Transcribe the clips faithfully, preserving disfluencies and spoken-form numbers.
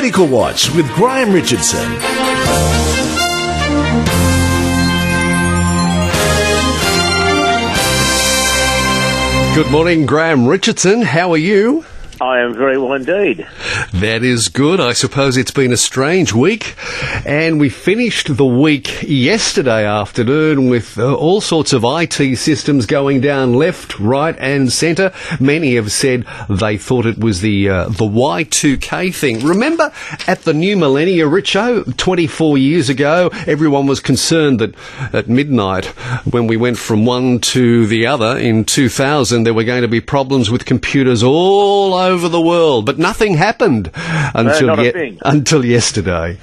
Medical Watch with Graham Richardson. Good morning, Graham Richardson. How are you? I am very well indeed. That is good. I suppose it's been a strange week, and we finished the week yesterday afternoon with uh, all sorts of I T systems going down left, right and centre. Many have said they thought it was the uh, the Y two K thing. Remember at the new millennia, Richo, twenty-four years ago, everyone was concerned that at midnight, when we went from one to the other in two thousand, there were going to be problems with computers all over over the world, but nothing happened until no, ye- until yesterday.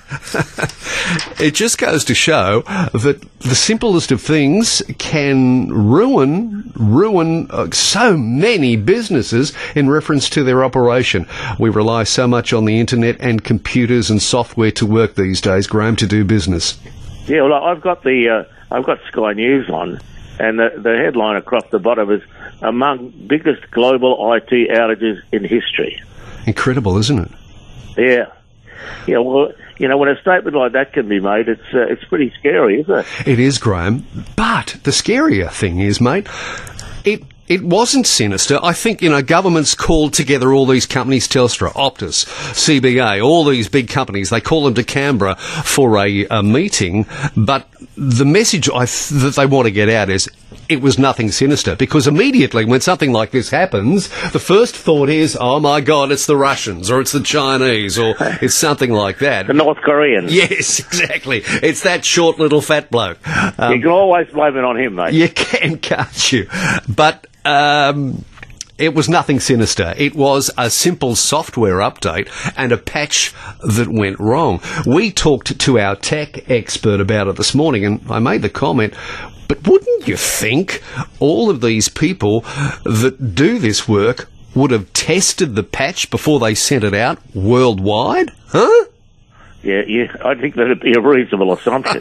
It just goes to show that the simplest of things can ruin ruin uh, so many businesses in reference to their operation. We rely so much on the internet and computers and software to work these days, Graham, to do business. Yeah, well, I've got the uh, I've got Sky News on, and the, the headline across the bottom is among biggest global I T outages in history. Incredible, isn't it? Yeah. Yeah, well, you know, when a statement like that can be made, it's uh, it's pretty scary, isn't it? It is, Graham. But the scarier thing is, mate, it it wasn't sinister. I think, you know, governments called together all these companies, Telstra, Optus, C B A, all these big companies. They call them to Canberra for a, a meeting. But the message I th- that they want to get out is it was nothing sinister, because immediately when something like this happens, the first thought is, oh my God, it's the Russians, or it's the Chinese, or it's something like that. The North Koreans. Yes, exactly. It's that short little fat bloke. Um, you can always blame it on him, mate. You can, can't you? But um, it was nothing sinister. It was a simple software update and a patch that went wrong. We talked to our tech expert about it this morning, and I made the comment, but wouldn't you think all of these people that do this work would have tested the patch before they sent it out worldwide? Huh? Yeah, yeah, I think that would be a reasonable assumption.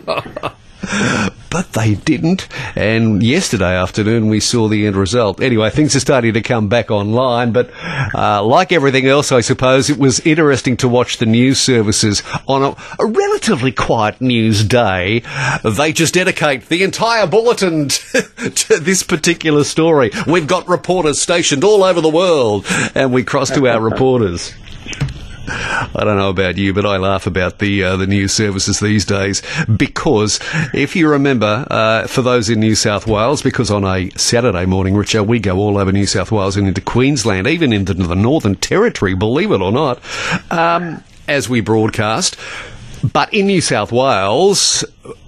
But they didn't, and yesterday afternoon we saw the end result. Anyway, things are starting to come back online, but uh, like everything else, I suppose, it was interesting to watch the news services on a, a relatively quiet news day. They just dedicate the entire bulletin to, to this particular story. We've got reporters stationed all over the world, and we cross to our reporters. I don't know about you, but I laugh about the uh, the news services these days, because if you remember, uh, for those in New South Wales, because on a Saturday morning, Richard, we go all over New South Wales and into Queensland, even into the Northern Territory, believe it or not, um, as we broadcast. But in New South Wales,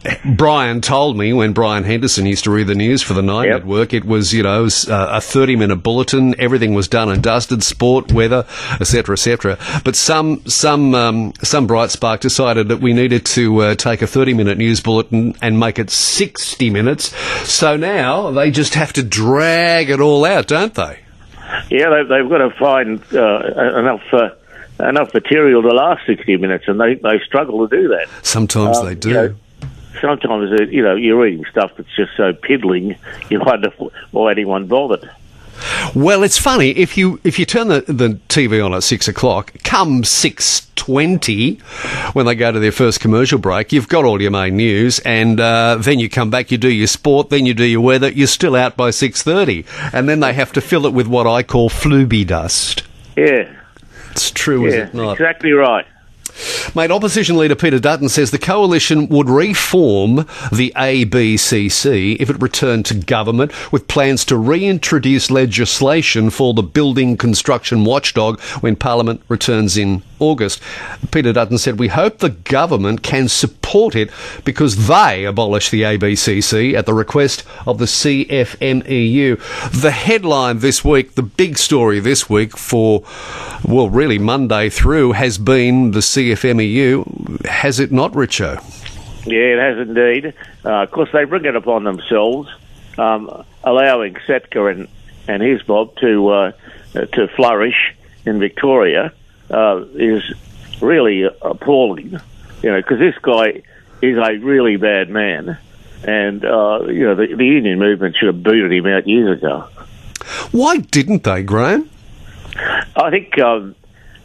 Brian told me, when Brian Henderson used to read the news for the Nine yep. Network, it was, you know, a thirty-minute bulletin. Everything was done and dusted, sport, weather, et cetera, et cetera. But some some um, some bright spark decided that we needed to uh, take a thirty-minute news bulletin and make it sixty minutes. So now they just have to drag it all out, don't they? Yeah, they, they've got to find uh, enough... Uh, enough material to last sixty minutes, and they, they struggle to do that. Sometimes um, they do. You know, sometimes, uh, you know, you're reading stuff that's just so piddling, you wonder why anyone bothered. Well, it's funny, if you if you turn the, the T V on at six o'clock, come six twenty, when they go to their first commercial break, you've got all your main news, and uh, then you come back, you do your sport, then you do your weather, you're still out by six thirty, and then they have to fill it with what I call flooby dust. Yeah. It's true, yeah, is it not? Exactly right. Mate, Opposition Leader Peter Dutton says the Coalition would reform the A B C C if it returned to government, with plans to reintroduce legislation for the building construction watchdog when Parliament returns in August. Peter Dutton said, we hope the government can support it because they abolished the A B C C at the request of the C F M E U. The headline this week, the big story this week for, well, really Monday through, has been the C F M E U. Has it not, Richo? Yeah, it has indeed. Uh, of course, they bring it upon themselves, um, allowing Setka and, and his mob to, uh, to flourish in Victoria. Uh, is really appalling, you know, because this guy is a really bad man, and uh, you know the, the union movement should have booted him out years ago. Why didn't they, Graham? I think um,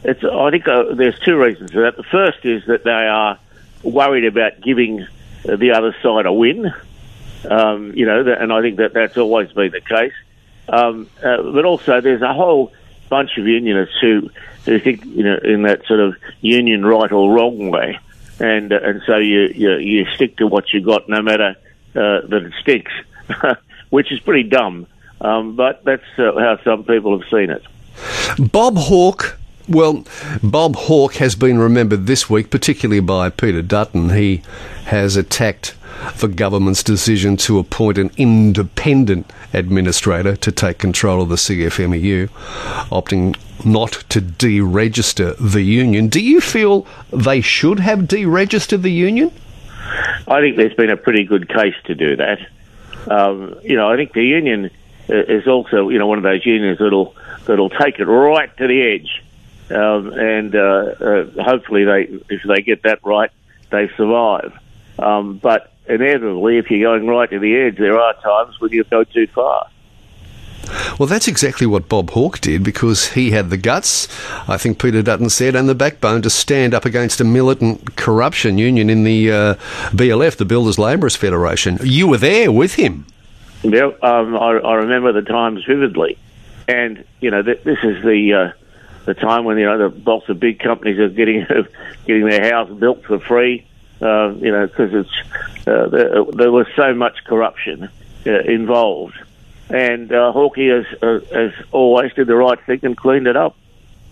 it's, I think uh, there's two reasons for that. The first is that they are worried about giving uh, the other side a win, um, you know, and I think that that's always been the case. Um, uh, but also there's a whole bunch of unionists who, who think, you know, in that sort of union right or wrong way, and uh, and so you, you you stick to what you got no matter uh, that it sticks, which is pretty dumb. Um, but that's uh, how some people have seen it. Bob Hawke, well, Bob Hawke has been remembered this week, particularly by Peter Dutton. He has attacked the government's decision to appoint an independent administrator to take control of the C F M E U, opting not to deregister the union. Do you feel they should have deregistered the union? I think there's been a pretty good case to do that. Um, you know, I think the union is also, you know, one of those unions that'll that'll take it right to the edge, um, and uh, uh, hopefully they, if they get that right, they survive. Um, but inevitably, if you're going right to the edge, there are times when you go too far. Well, that's exactly what Bob Hawke did, because he had the guts, I think Peter Dutton said, and the backbone to stand up against a militant corruption union in the uh, B L F, the Builders Labourers Federation. You were there with him. Yeah, um, I, I remember the times vividly, and you know th- this is the uh, the time when you know the lots of big companies are getting getting their house built for free. Uh, you know, because it's uh, there, there was so much corruption uh, involved, and uh, Hawke has, uh, has always did the right thing and cleaned it up.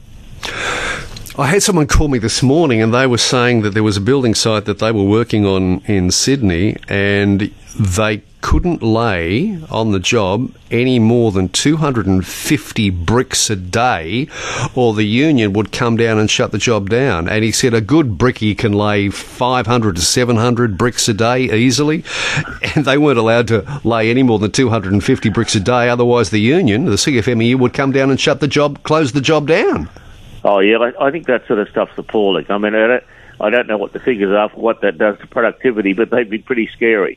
I had someone call me this morning, and they were saying that there was a building site that they were working on in Sydney, and they couldn't lay on the job any more than two hundred fifty bricks a day, or the union would come down and shut the job down. And he said a good brickie can lay five hundred to seven hundred bricks a day easily, and they weren't allowed to lay any more than two hundred fifty bricks a day, otherwise the union, the C F M E U, would come down and shut the job, close the job down. Oh yeah, I, I think that sort of stuff's appalling. I mean, I don't, I don't know what the figures are for what that does to productivity, but they'd be pretty scary.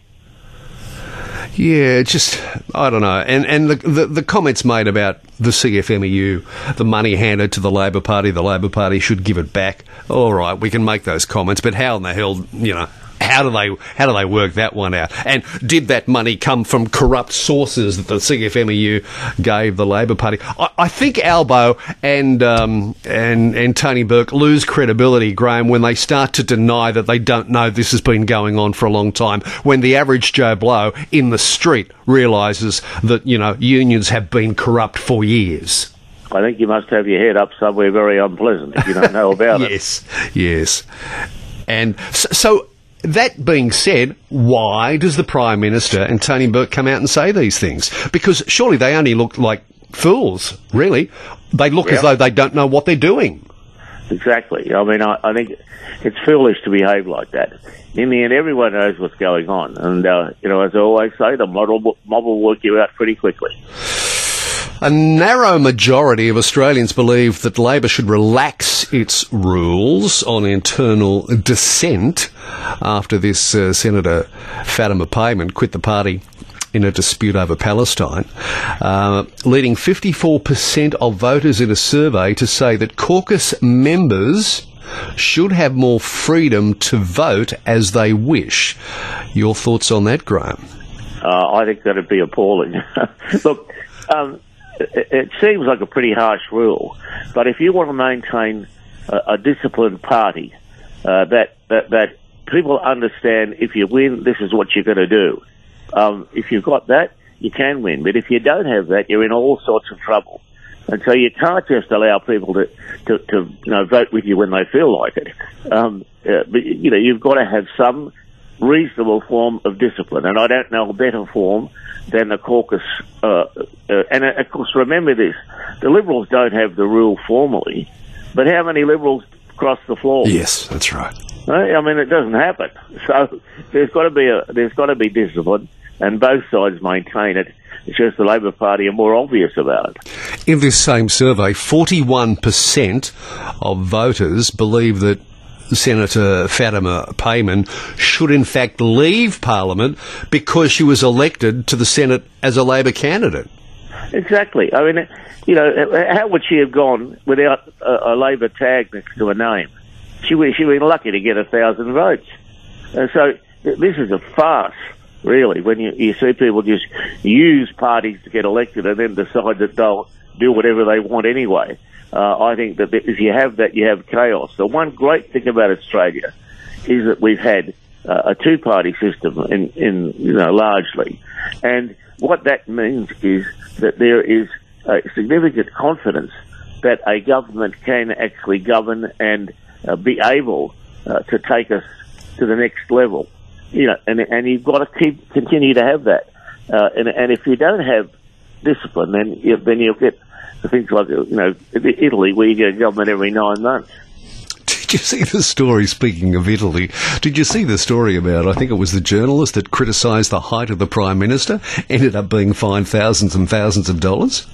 Yeah, just, I don't know. And and the, the the comments made about the C F M E U, the money handed to the Labor Party, the Labor Party should give it back. All right, we can make those comments, but how in the hell, you know, how do they how do they work that one out? And did that money come from corrupt sources that the C F M E U gave the Labor Party? I, I think Albo and um, and and Tony Burke lose credibility, Graham, when they start to deny that they don't know this has been going on for a long time. When the average Joe Blow in the street realises that, you know, unions have been corrupt for years. I think you must have your head up somewhere very unpleasant if you don't know about yes, it. Yes, yes. And so. so That being said, why does the Prime Minister and Tony Burke come out and say these things? Because surely they only look like fools, really. They look yeah. as though they don't know what they're doing. Exactly. I mean, I, I think it's foolish to behave like that. In the end, everyone knows what's going on. And, uh, you know, as I always say, the mob will, mob will work you out pretty quickly. A narrow majority of Australians believe that Labor should relax its rules on internal dissent after this uh, Senator Fatima Payman quit the party in a dispute over Palestine, uh, leading fifty-four percent of voters in a survey to say that caucus members should have more freedom to vote as they wish. Your thoughts on that, Graham? Uh, I think that'd be appalling. Look, um, it, it seems like a pretty harsh rule, but if you want to maintain a, a disciplined party, uh, that, that, that people understand if you win, this is what you're going to do. Um, if you've got that, you can win. But if you don't have that, you're in all sorts of trouble. And so you can't just allow people to, to, to you know, vote with you when they feel like it. Um, uh, but, you know, you've got to have some reasonable form of discipline. And I don't know a better form than the caucus. Uh, uh, and, uh, of course, remember this. The Liberals don't have the rule formally. But how many Liberals cross the floor? Yes, that's right. I mean, it doesn't happen. So there's got to be a there's got to be discipline, and both sides maintain it. It's just the Labor Party are more obvious about it. In this same survey, forty-one percent of voters believe that Senator Fatima Payman should in fact leave Parliament because she was elected to the Senate as a Labor candidate. Exactly. I mean, you know, how would she have gone without a, a Labor tag next to her name? She would, she'd been lucky to get a thousand votes. And so this is a farce, really, when you, you see people just use parties to get elected and then decide that they'll do whatever they want anyway. Uh, I think that if you have that, you have chaos. The one great thing about Australia is that we've had uh, a two-party system in, in, you know, largely. And what that means is that there is a significant confidence that a government can actually govern and uh, be able uh, to take us to the next level. You know, and and you've got to keep continue to have that. Uh, and and if you don't have discipline, then you, then you'll get things like, you know, Italy, where you get a government every nine months. Did you see the story, speaking of Italy, did you see the story about, I think it was the journalist that criticised the height of the Prime Minister, ended up being fined thousands and thousands of dollars?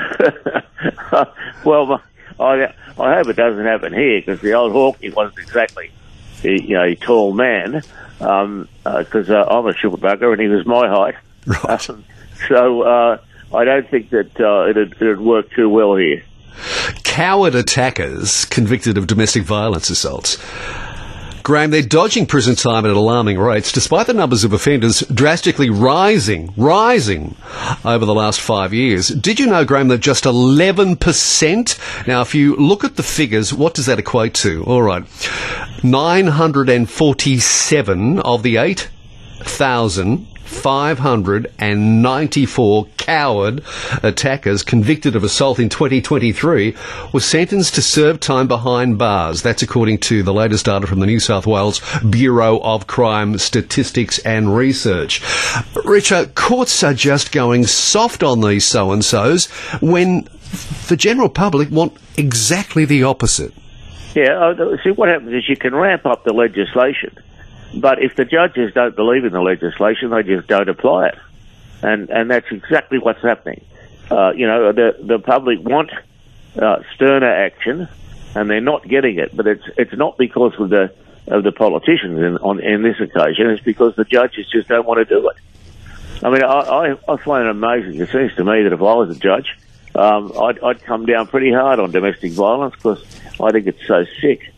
Well, I, I hope it doesn't happen here, because the old Hawkeye wasn't exactly a, you know, a tall man, because um, uh, uh, I'm a short bugger and he was my height. Right. Um, so uh, I don't think that uh, it'd, it'd work too well here. Coward attackers convicted of domestic violence assaults. Graham, they're dodging prison time at alarming rates, despite the numbers of offenders drastically rising, rising over the last five years. Did you know, Graham, that just eleven percent? Now, if you look at the figures, what does that equate to? All right. nine hundred forty-seven of the eight thousand five hundred ninety-four coward attackers convicted of assault in twenty twenty-three were sentenced to serve time behind bars. That's according to the latest data from the New South Wales Bureau of Crime Statistics and Research. Richard, courts are just going soft on these so-and-sos when the general public want exactly the opposite. Yeah, see, what happens is you can ramp up the legislation, but if the judges don't believe in the legislation, they just don't apply it. And and that's exactly what's happening. Uh, you know, the the public want uh, sterner action, and they're not getting it. But it's it's not because of the of the politicians in, on in this occasion. It's because the judges just don't want to do it. I mean, I, I, I find it amazing. It seems to me that if I was a judge, um, I'd, I'd come down pretty hard on domestic violence because I think it's so sick.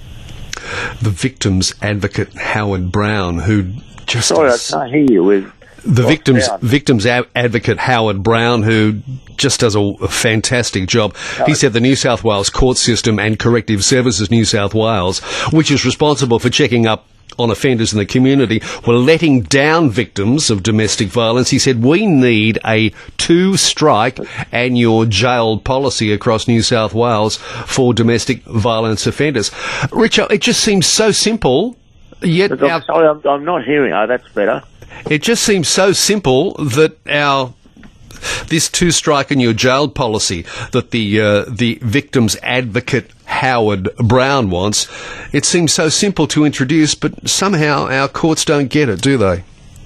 The victim's advocate, Howard Brown, who just... Sorry, does, I can't hear you. With the victim's, victim's a- advocate, Howard Brown, who just does a, a fantastic job. No. He said the New South Wales court system and Corrective Services New South Wales, which is responsible for checking up on offenders in the community, were letting down victims of domestic violence. He said, we need a two-strike and your jailed policy across New South Wales for domestic violence offenders. Richard, it just seems so simple, yet... I'm our, sorry, I'm, I'm not hearing. Oh, that's better. It just seems so simple that our... this two-strike and your jailed policy that the uh, the victim's advocate Howard Brown wants, it seems so simple to introduce, but somehow our courts don't get it, do they?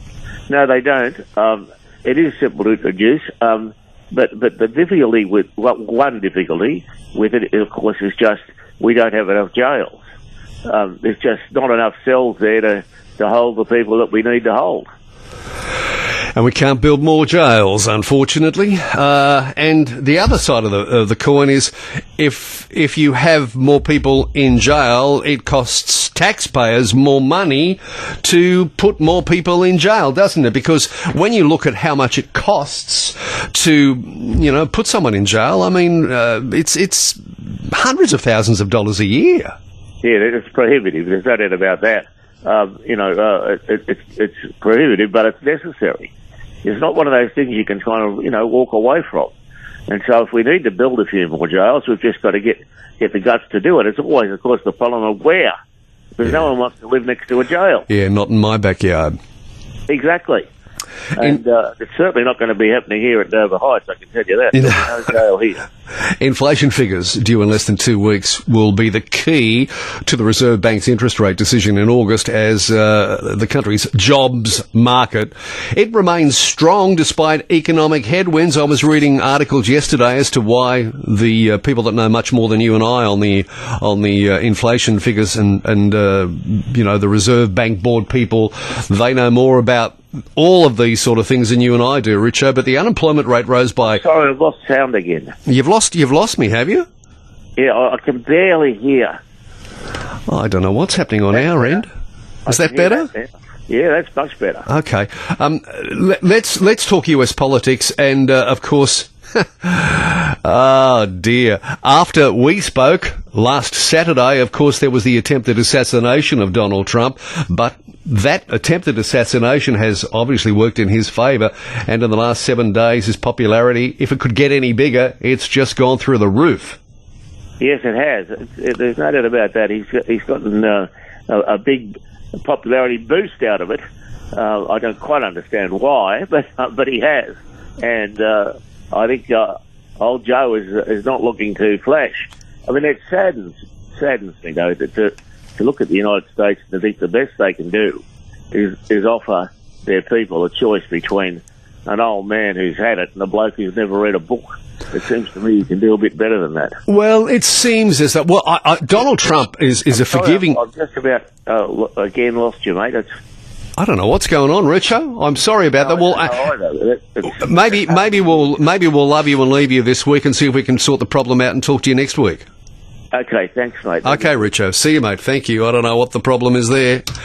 No, they don't. Um, it is simple to introduce, um, but but the difficulty with well, one difficulty with it, of course, is just we don't have enough jails. Um, there's just not enough cells there to to hold the people that we need to hold. And we can't build more jails, unfortunately. Uh, and the other side of the, of the coin is if if you have more people in jail, it costs taxpayers more money to put more people in jail, doesn't it? Because when you look at how much it costs to, you know, put someone in jail, I mean, uh, it's it's hundreds of thousands of dollars a year. Yeah, it's prohibitive. There's no doubt about that. Um, you know, uh, it, it, it's prohibitive, but it's necessary. It's not one of those things you can kind of, you know, walk away from. And so if we need to build a few more jails, we've just got to get, get the guts to do it. It's always, of course, the problem of where. Because yeah. no one wants to live next to a jail. Yeah, not in my backyard. Exactly. And uh, it's certainly not going to be happening here at Dover Heights, I can tell you that. There's no jail here. Inflation figures due in less than two weeks will be the key to the Reserve Bank's interest rate decision in August as uh, the country's jobs market. It remains strong despite economic headwinds. I was reading articles yesterday as to why the uh, people that know much more than you and I on the on the uh, inflation figures and, and uh, you know, the Reserve Bank board people, they know more about all of these sort of things than you and I do, Richo, but the unemployment rate rose by... Sorry, I've lost sound again. You've lost, you've lost me, have you? Yeah, I, I can barely hear. Oh, I don't know what's happening on That's our better. end. Is I that can hear better? that now. Yeah, that's much better. Okay. Um, let, let's let's talk U S politics, and uh, of course, oh dear. After we spoke last Saturday, of course, there was the attempted assassination of Donald Trump, but that attempted assassination has obviously worked in his favour, and in the last seven days, his popularity, if it could get any bigger, it's just gone through the roof. Yes, it has. It, it, there's no doubt about that. He's got, he's gotten uh, a, a big popularity boost out of it. Uh, I don't quite understand why, but uh, but he has, and uh, I think uh, old Joe is is not looking to flash. I mean, it saddens saddens me though that to to look at the United States and to think the best they can do is is offer their people a choice between an old man who's had it and a bloke who's never read a book. It seems to me you can do a bit better than that. Well, it seems as that. Well, I, I, Donald Trump is is a Sorry, forgiving. I've, I've just about uh, lo- again lost you, mate. It's, I don't know what's going on, Richo. I'm sorry about that. Well, I uh, don't know either. It- it's- maybe maybe we'll maybe we'll love you and leave you this week and see if we can sort the problem out and talk to you next week. Okay, thanks, mate. Okay, Richo. See you, mate. Thank you. I don't know what the problem is there.